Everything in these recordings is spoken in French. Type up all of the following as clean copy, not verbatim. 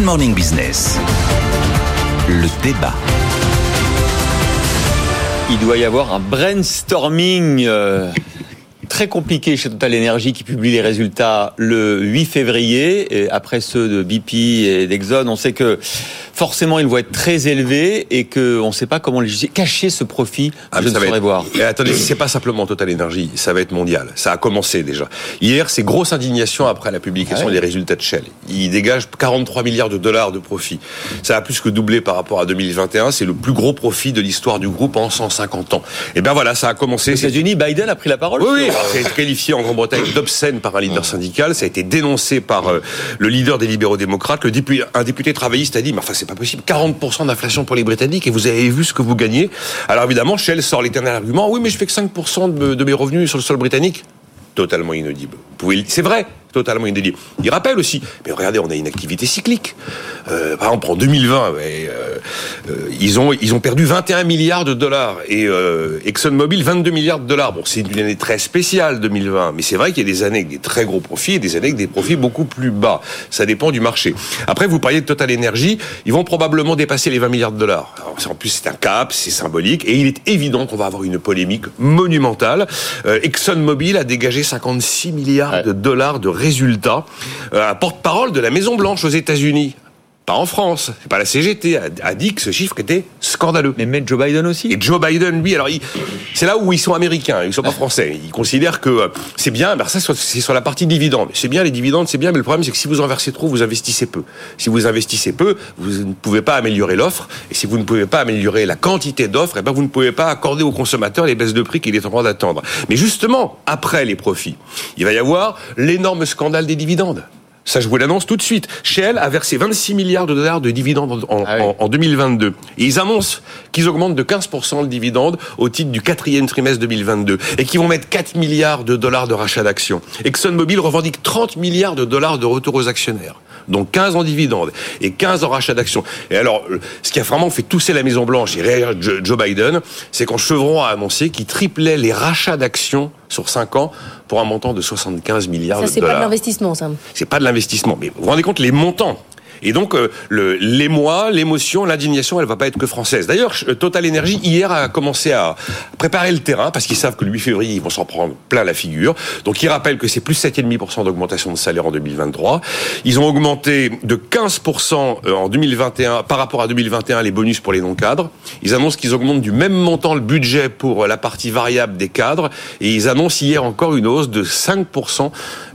Morning Business, le débat. Il doit y avoir un brainstorming très compliqué chez Total Energy qui publie les résultats le 8 février. Et après ceux de BP et d'Exxon, on sait que forcément ils vont être très élevés et qu'on ne sait pas comment cacher ce profit. Je ne saurais voir. Et attendez, c'est pas simplement Total Energy, ça va être mondial. Ça a commencé déjà. Hier, c'est grosse indignation après la publication des résultats de Shell. Ils dégagent 43 milliards de dollars de profit. Ça a plus que doublé par rapport à 2021. C'est le plus gros profit de l'histoire du groupe en 150 ans. Et ben voilà, ça a commencé. Aux États-Unis, Biden a pris la parole. Oui. Ça a été qualifié en Grande-Bretagne d'obscène par un leader syndical. Ça a été dénoncé par le leader des libéraux démocrates. Un député travailliste a dit, mais enfin, c'est pas possible. 40% d'inflation pour les Britanniques et vous avez vu ce que vous gagnez. Alors évidemment, Shell sort l'éternel argument. Oui, mais je fais que 5% de mes revenus sur le sol britannique. Totalement inaudible. C'est vrai. Totalement inaudible. Il rappelle aussi, mais regardez, on a une activité cyclique. Par exemple, en 2020, ils ont perdu 21 milliards de dollars et ExxonMobil 22 milliards de dollars. Bon, c'est une année très spéciale 2020, mais c'est vrai qu'il y a des années avec des très gros profits et des années avec des profits beaucoup plus bas. Ça dépend du marché. Après, vous parliez de Total Energy, ils vont probablement dépasser les 20 milliards de dollars. Alors, en plus, c'est un cap, c'est symbolique et il est évident qu'on va avoir une polémique monumentale. ExxonMobil a dégagé 56 milliards de dollars de résultat, un porte-parole de la Maison-Blanche aux États-Unis, pas en France, c'est pas la CGT, a dit que ce chiffre était scandaleux. Mais Joe Biden aussi. Et Joe Biden, lui, alors c'est là où ils sont américains, ils sont pas français. Ils considèrent que c'est bien, ça c'est sur la partie dividendes. C'est bien les dividendes, c'est bien, mais le problème c'est que si vous en versez trop, vous investissez peu. Si vous investissez peu, vous ne pouvez pas améliorer l'offre, et si vous ne pouvez pas améliorer la quantité d'offres, vous ne pouvez pas accorder aux consommateurs les baisses de prix qu'il est en train d'attendre. Mais justement, après les profits, il va y avoir l'énorme scandale des dividendes. Ça, je vous l'annonce tout de suite. Shell a versé 26 milliards de dollars de dividendes en 2022. Et ils annoncent qu'ils augmentent de 15% le dividende au titre du 4e trimestre 2022. Et qu'ils vont mettre 4 milliards de dollars de rachat d'actions. ExxonMobil revendique 30 milliards de dollars de retour aux actionnaires. Donc 15 en dividendes et 15 en rachat d'actions. Et alors, ce qui a vraiment fait tousser la Maison-Blanche et Joe Biden, c'est quand Chevron a annoncé qu'il triplait les rachats d'actions sur 5 ans pour un montant de 75 milliards de dollars. Ça, c'est pas de l'investissement, ça. C'est pas de l'investissement. Mais vous vous rendez compte les montants. Et donc, l'émoi, l'émotion, l'indignation, elle va pas être que française. D'ailleurs, Total Energy, hier, a commencé à préparer le terrain, parce qu'ils savent que le 8 février, ils vont s'en prendre plein la figure. Donc, ils rappellent que c'est plus 7,5% d'augmentation de salaire en 2023. Ils ont augmenté de 15% en 2021, par rapport à 2021, les bonus pour les non-cadres. Ils annoncent qu'ils augmentent du même montant le budget pour la partie variable des cadres. Et ils annoncent hier encore une hausse de 5%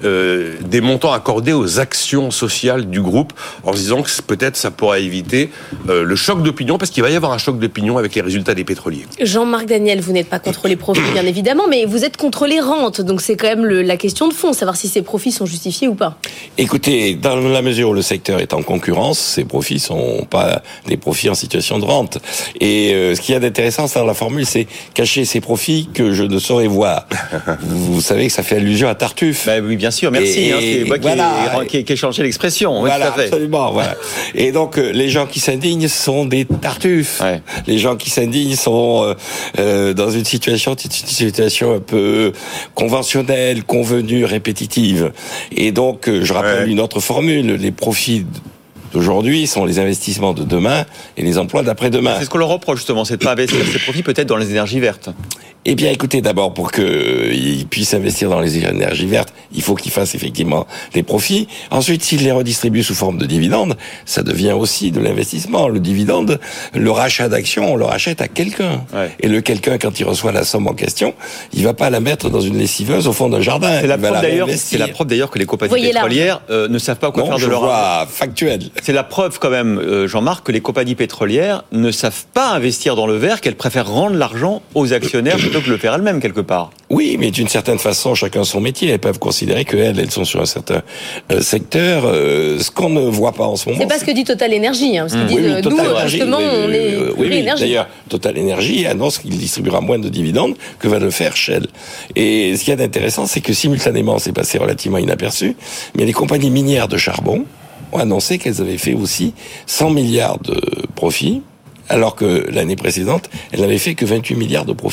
des montants accordés aux actions sociales du groupe, en se disant que peut-être ça pourra éviter le choc d'opinion, parce qu'il va y avoir un choc d'opinion avec les résultats des pétroliers. Jean-Marc Daniel, vous n'êtes pas contre les profits, bien évidemment, mais vous êtes contre les rentes. Donc c'est quand même la question de fond, savoir si ces profits sont justifiés ou pas. Écoutez, dans la mesure où le secteur est en concurrence, ces profits sont pas des profits en situation de rente. Et ce qu'il y a d'intéressant dans la formule, c'est cacher ces profits que je ne saurais voir. Vous savez que ça fait allusion à Tartuffe. Bah oui, bien sûr, merci. C'est moi qui ai changé l'expression. Voilà, oui, absolument. Voilà. Et donc, les gens qui s'indignent sont des tartuffes. Ouais. Les gens qui s'indignent sont dans une situation un peu conventionnelle, convenue, répétitive. Et donc, je rappelle une autre formule. Les profits d'aujourd'hui sont les investissements de demain et les emplois d'après-demain. C'est ce qu'on leur reproche, justement, c'est de pas investir ses profits peut-être dans les énergies vertes. Eh bien, écoutez, d'abord, pour qu'ils puissent investir dans les énergies vertes, il faut qu'ils fassent effectivement des profits. Ensuite, s'ils les redistribuent sous forme de dividendes, ça devient aussi de l'investissement. Le dividende, le rachat d'actions, on le rachète à quelqu'un. Ouais. Et le quelqu'un, quand il reçoit la somme en question, il va pas la mettre dans une lessiveuse au fond d'un jardin. C'est la preuve d'ailleurs que les compagnies pétrolières ne savent pas quoi faire de leur argent. Factuel. C'est la preuve quand même, Jean-Marc, que les compagnies pétrolières ne savent pas investir dans le vert, qu'elles préfèrent rendre l'argent aux actionnaires plutôt que le faire elles-mêmes quelque part. Oui, mais d'une certaine façon, chacun son métier. Elles peuvent considérer qu'elles sont sur un certain secteur. Ce qu'on ne voit pas en ce moment... C'est pas ce que dit Total Energy. Parce qu'ils disent, nous, justement, on est énergie. D'ailleurs, Total Energy annonce qu'il distribuera moins de dividendes que va le faire Shell. Et ce qu'il y a d'intéressant, c'est que simultanément, c'est passé relativement inaperçu, mais les compagnies minières de charbon ont annoncé qu'elles avaient fait aussi 100 milliards de profits, alors que l'année précédente, elles n'avaient fait que 28 milliards de profits.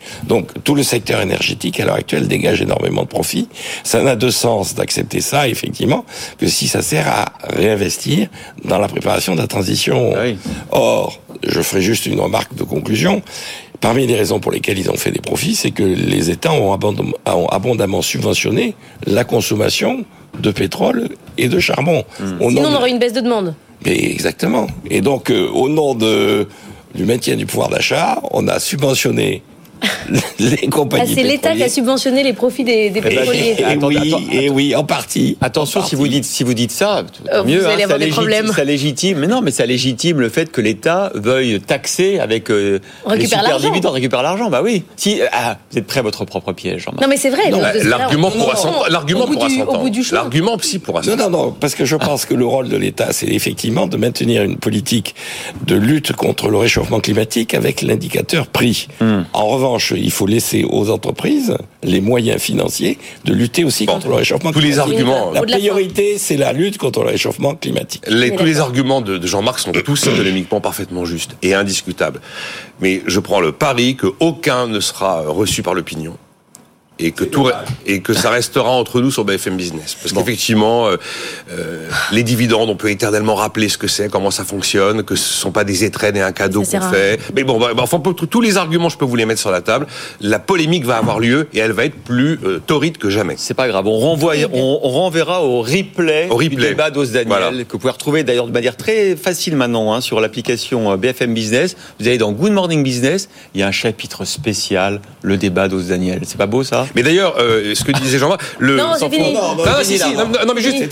Donc, tout le secteur énergétique, à l'heure actuelle, dégage énormément de profits. Ça n'a de sens d'accepter ça, effectivement, que si ça sert à réinvestir dans la préparation de la transition. Ah oui. Or, je ferai juste une remarque de conclusion. Parmi les raisons pour lesquelles ils ont fait des profits, c'est que les États ont abondamment subventionné la consommation de pétrole et de charbon. Sinon, on aurait une baisse de demande. Mais exactement. Et donc, au nom du maintien du pouvoir d'achat, on a subventionné les compagnies c'est l'État qui a subventionné les profits des pétroliers. Oui, en partie. Attention, si vous dites ça, mieux, vous allez avoir des problèmes. Ça légitime. Mais non, mais ça légitime le fait que l'État veuille taxer avec les super dividendes, récupère l'argent. Bah oui. Si vous êtes prêt à votre propre piège. Jean-Marc. Non, mais c'est vrai. L'argument pourra s'entendre. L'argument psy pourra s'entendre. Non, parce que je pense que le rôle de l'État, c'est effectivement de maintenir une politique de lutte contre le réchauffement climatique avec l'indicateur prix. En revanche, il faut laisser aux entreprises les moyens financiers de lutter aussi contre le réchauffement climatique. Les arguments. La priorité, c'est la lutte contre le réchauffement climatique. Tous les arguments de Jean-Marc sont tous économiquement parfaitement justes et indiscutables. Mais je prends le pari qu'aucun ne sera reçu par l'opinion. Et que ça restera entre nous sur BFM Business. Parce qu'effectivement, les dividendes, on peut éternellement rappeler ce que c'est, comment ça fonctionne, que ce sont pas des étrennes et un cadeau qu'on fait. Mais bon, enfin, tous les arguments, je peux vous les mettre sur la table. La polémique va avoir lieu et elle va être plus torride que jamais. C'est pas grave. On renverra au replay du débat d'Os Daniel, que vous pouvez retrouver d'ailleurs de manière très facile maintenant, sur l'application BFM Business. Vous allez dans Good Morning Business, il y a un chapitre spécial, le débat d'Os Daniel. C'est pas beau, ça? Mais d'ailleurs, ce que disait Jean-Marc, c'est fini. Non, mais juste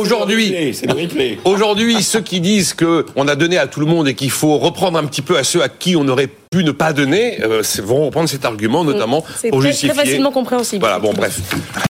aujourd'hui, ceux qui disent que on a donné à tout le monde et qu'il faut reprendre un petit peu à ceux à qui on aurait pu ne pas donner, vont reprendre cet argument, notamment pour justifier. C'est très facilement compréhensible. Voilà, bon, bref.